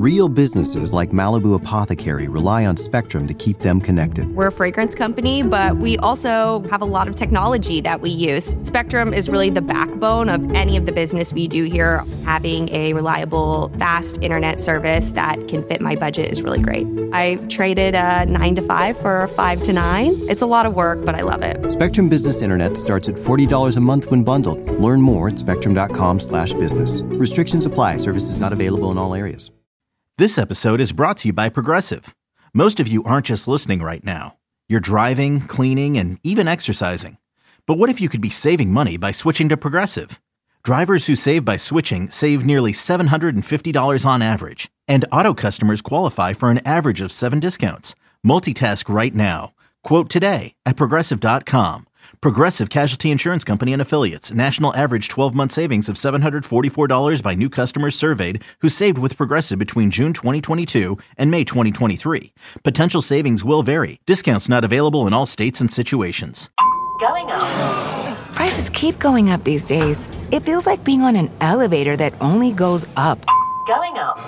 Real businesses like Malibu Apothecary rely on Spectrum to keep them connected. We're a fragrance company, but we also have a lot of technology that we use. Spectrum is really the backbone of any of the business we do here. Having a reliable, fast internet service that can fit my budget is really great. I traded a 9 to 5 for a 5 to 9. It's a lot of work, but I love it. Spectrum Business Internet starts at $40 a month when bundled. Learn more at spectrum.com/business. Restrictions apply. Services not available in all areas. This episode is brought to you by Progressive. Most of you aren't just listening right now. You're driving, cleaning, and even exercising. But what if you could be saving money by switching to Progressive? Drivers who save by switching save nearly $750 on average. And auto customers qualify for an average of 7 discounts. Multitask right now. Quote today at Progressive.com. Progressive Casualty Insurance Company and Affiliates. National average 12-month savings of $744 by new customers surveyed who saved with Progressive between June 2022 and May 2023. Potential savings will vary. Discounts not available in all states and situations. Going up. Prices keep going up these days. It feels like being on an elevator that only goes up. Going up.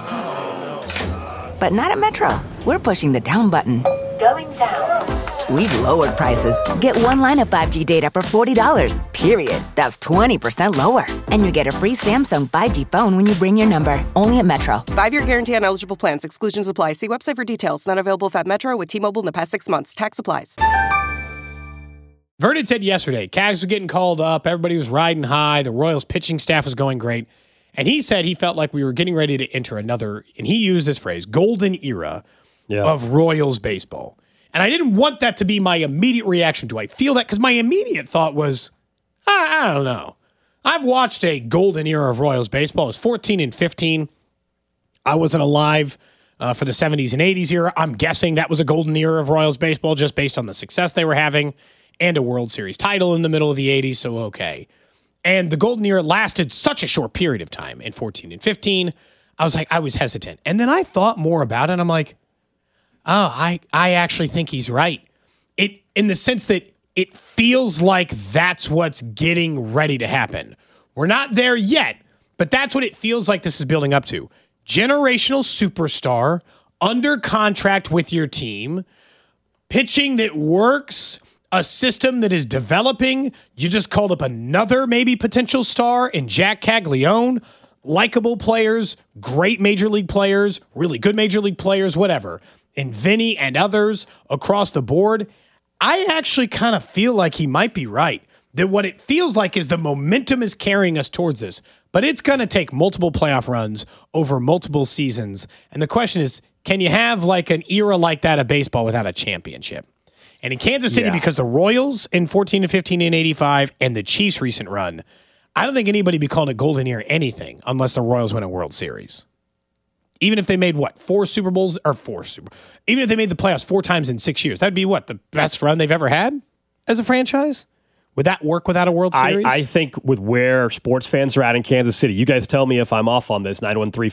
But not at Metro. We're pushing the down button. Going down. We've lowered prices. Get one line of 5G data for $40, period. That's 20% lower. And you get a free Samsung 5G phone when you bring your number. Only at Metro. 5-year guarantee on eligible plans. Exclusions apply. See website for details. Not available at Metro with T-Mobile in the past 6 months. Tax applies. Vernon said yesterday, Cavs were getting called up. Everybody was riding high. The Royals pitching staff was going great. And he said he felt like we were getting ready to enter another, and he used this phrase, golden era of Royals baseball. And I didn't want that to be my immediate reaction. Do I feel that? Because my immediate thought was, I don't know. I've watched a golden era of Royals baseball. It was 14 and 15. I wasn't alive for the 70s and 80s era. I'm guessing that was a golden era of Royals baseball just based on the success they were having and a World Series title in the middle of the 80s, so okay. And the golden era lasted such a short period of time in 14 and 15. I was hesitant. And then I thought more about it. I'm like, oh, I actually think he's right. It in the sense that it feels like that's what's getting ready to happen. We're not there yet, but that's what it feels like this is building up to. Generational superstar, under contract with your team, pitching that works, a system that is developing. You just called up another maybe potential star in Jack Caglione. Likable players, great major league players, really good major league players, whatever. And Vinny and others across the board. I actually kind of feel like he might be right. That what it feels like is the momentum is carrying us towards this. But it's going to take multiple playoff runs over multiple seasons. And the question is, can you have like an era like that of baseball without a championship? And in Kansas City, because the Royals in 14 and 15 and 85 and the Chiefs' recent run, I don't think anybody would be calling it golden era anything unless the Royals win a World Series. Even if they made, even if they made the playoffs 4 times in 6 years, that'd be what, the best run they've ever had as a franchise? Would that work without a World Series? I think with where sports fans are at in Kansas City, you guys tell me if I'm off on this,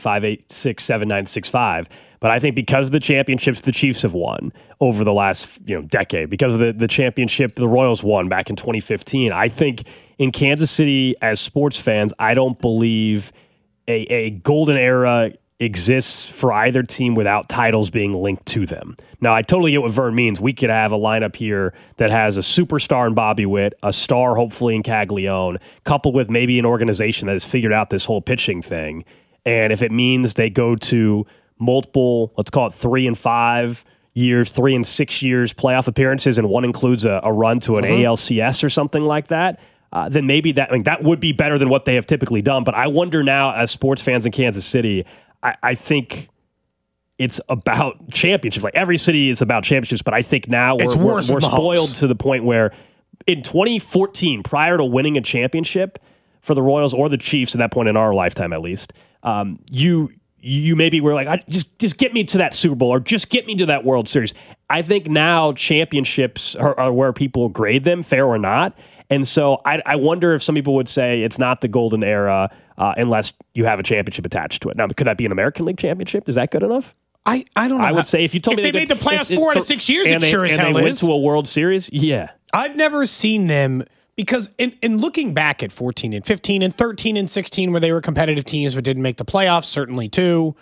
913-586-7965. But I think because of the championships the Chiefs have won over the last decade, because of the championship the Royals won back in 2015, I think in Kansas City as sports fans, I don't believe a golden era exists for either team without titles being linked to them. Now, I totally get what Vern means. We could have a lineup here that has a superstar in Bobby Witt, a star hopefully in Caglione, coupled with maybe an organization that has figured out this whole pitching thing. And if it means they go to multiple, let's call it 3 and 5 years, 3 and 6 years playoff appearances, and one includes a run to an ALCS or something like that, then maybe that would be better than what they have typically done. But I wonder now, as sports fans in Kansas City, I think it's about championships. Like every city is about championships, but I think now we're spoiled to the point where in 2014, prior to winning a championship for the Royals or the Chiefs at that point in our lifetime at least, you maybe were like, just get me to that Super Bowl or just get me to that World Series. I think now championships are where people grade them, fair or not. And so I wonder if some people would say it's not the golden era unless you have a championship attached to it. Now, could that be an American League championship? Is that good enough? I don't know. I would say if you told me they made the playoffs 4 out of 6 years, it sure as hell is. And they went to a World Series, yeah. I've never seen them, because in looking back at 14 and 15 and 13 and 16 where they were competitive teams but didn't make the playoffs, certainly too,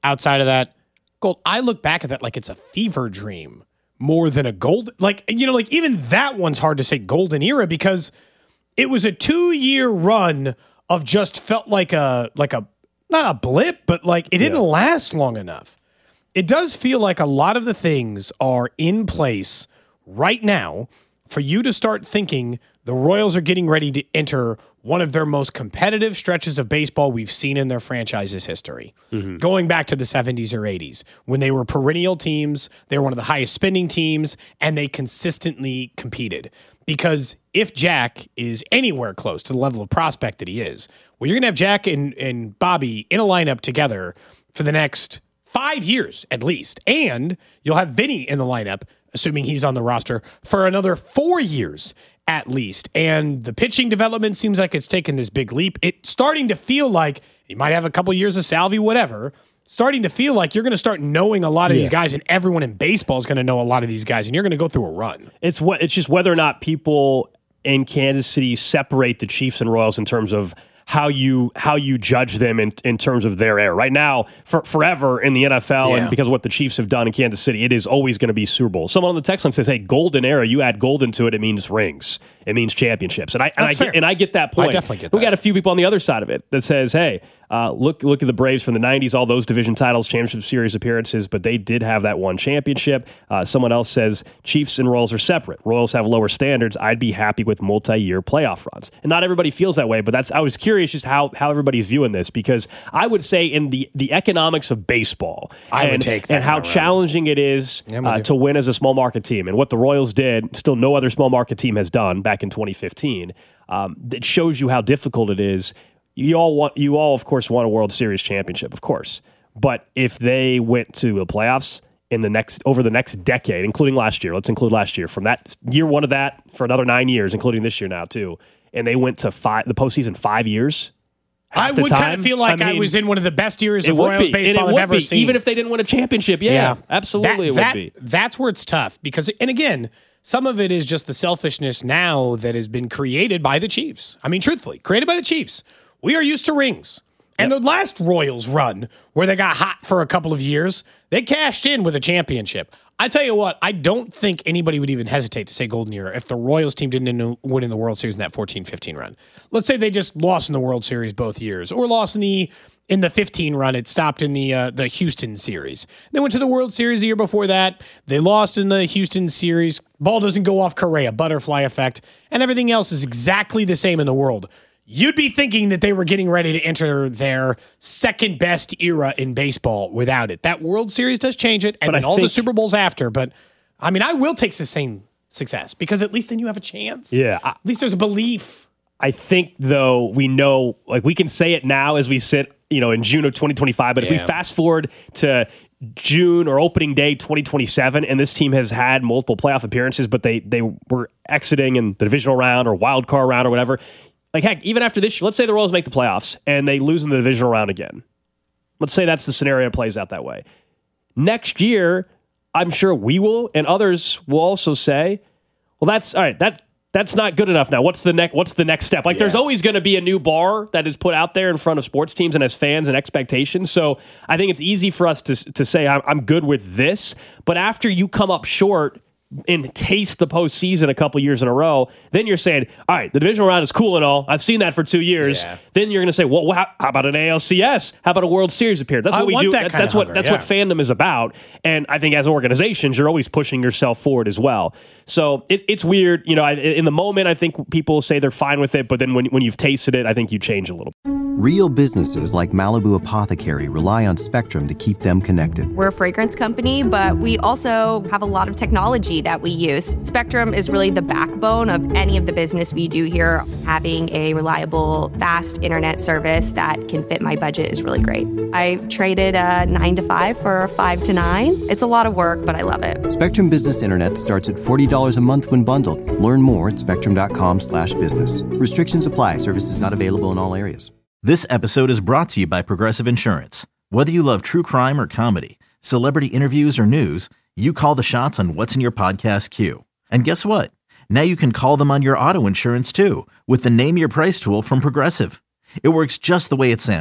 outside of that, Gold, I look back at that like it's a fever dream more than a gold. Like, even that one's hard to say golden era because it was a 2-year run of just felt like a not a blip, but like it didn't last long enough. It does feel like a lot of the things are in place right now for you to start thinking the Royals are getting ready to enter one of their most competitive stretches of baseball we've seen in their franchise's history. Going back to the 70s or 80s, when they were perennial teams, they were one of the highest spending teams, and they consistently competed. Because if Jack is anywhere close to the level of prospect that he is, well, you're going to have Jack and Bobby in a lineup together for the next 5 years at least. And you'll have Vinny in the lineup, assuming he's on the roster, for another 4 years at least. And the pitching development seems like it's taken this big leap. It's starting to feel like you might have a couple years of Salvi, whatever. Starting to feel like you're going to start knowing a lot of these guys, and everyone in baseball is going to know a lot of these guys, and you're going to go through a run. It's just whether or not people in Kansas City separate the Chiefs and Royals in terms of how you judge them in terms of their era. Right now, forever in the NFL, and because of what the Chiefs have done in Kansas City, it is always going to be Super Bowl. Someone on the text line says, hey, golden era, you add golden to it, it means rings. It means championships. And I get that point. I definitely get that. We got a few people on the other side of it that says, hey, look at the Braves from the 90s, all those division titles, championship series appearances, but they did have that one championship. Someone else says Chiefs and Royals are separate. Royals have lower standards. I'd be happy with multi-year playoff runs. And not everybody feels that way, but I was curious just how everybody's viewing this, because I would say in the economics of baseball and how challenging it is to win as a small market team, and what the Royals did, still no other small market team has done back in 2015, it shows you how difficult it is. You all, of course, want a World Series championship, of course. But if they went to the playoffs over the next decade, including last year, let's include last year, from that year one of that for another 9 years, including this year now too, and they went to the postseason 5 years. I would kind of feel like I was in one of the best years of Royals baseball I've ever seen. Even if they didn't win a championship, absolutely it would be. That's where it's tough because, and again, some of it is just the selfishness now that has been created by the Chiefs. I mean, truthfully, created by the Chiefs. We are used to rings. And the last Royals run, where they got hot for a couple of years, they cashed in with a championship. I tell you what, I don't think anybody would even hesitate to say golden era if the Royals team didn't win in the World Series in that 14-15 run. Let's say they just lost in the World Series both years, or lost in the 15 run. It stopped in the Houston series. They went to the World Series the year before that. They lost in the Houston series. Ball doesn't go off Correa, butterfly effect, and everything else is exactly the same in the world. You'd be thinking that they were getting ready to enter their second best era in baseball without it. That World Series does change it, and then all the Super Bowls after. But, I mean, I will take sustained success because at least then you have a chance. Yeah. At least there's a belief. I think, though, we know, like, we can say it now as we sit, in June of 2025, but if we fast forward to June or opening day 2027, and this team has had multiple playoff appearances, but they were exiting in the divisional round or wild card round or whatever. Like, heck, even after this, let's say the Royals make the playoffs and they lose in the divisional round again. Let's say that's the scenario that plays out that way. Next year, I'm sure we will, and others will also say, well, that's all right. That's not good enough now. What's the next step? Like, there's always going to be a new bar that is put out there in front of sports teams and as fans and expectations. So I think it's easy for us to say, I'm good with this. But after you come up short and taste the postseason a couple years in a row, then you're saying, all right, the divisional round is cool and all. I've seen that for 2 years. Yeah. Then you're going to say, well, how about an ALCS? How about a World Series appearance? That's what we do. That's what fandom is about. And I think as organizations, you're always pushing yourself forward as well. So it's weird. In the moment, I think people say they're fine with it, but then when you've tasted it, I think you change a little. Real businesses like Malibu Apothecary rely on Spectrum to keep them connected. We're a fragrance company, but we also have a lot of technology that we use. Spectrum is really the backbone of any of the business we do here. Having a reliable, fast internet service that can fit my budget is really great. I traded a 9 to 5 for a 5 to 9. It's a lot of work, but I love it. Spectrum Business Internet starts at $40 a month when bundled. Learn more at spectrum.com/business. Restrictions apply. Services not available in all areas. This episode is brought to you by Progressive Insurance. Whether you love true crime or comedy, celebrity interviews or news, you call the shots on what's in your podcast queue. And guess what? Now you can call them on your auto insurance too with the Name Your Price tool from Progressive. It works just the way it sounds.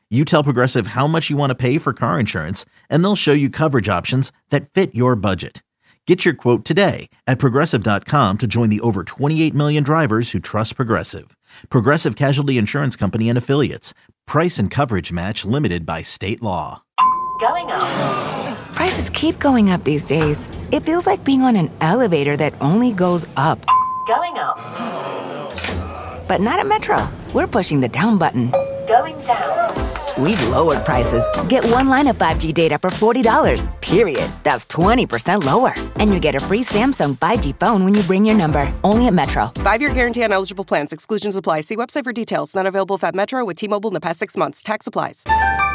You tell Progressive how much you want to pay for car insurance, and they'll show you coverage options that fit your budget. Get your quote today at Progressive.com to join the over 28 million drivers who trust Progressive. Progressive Casualty Insurance Company and Affiliates. Price and coverage match limited by state law. Going up. Prices keep going up these days. It feels like being on an elevator that only goes up. Going up. But not at Metro. We're pushing the down button. Going down. We've lowered prices. Get one line of 5G data for $40, period. That's 20% lower. And you get a free Samsung 5G phone when you bring your number. Only at Metro. 5-year guarantee on eligible plans. Exclusions apply. See website for details. Not available at Metro with T-Mobile in the past 6 months. Tax applies.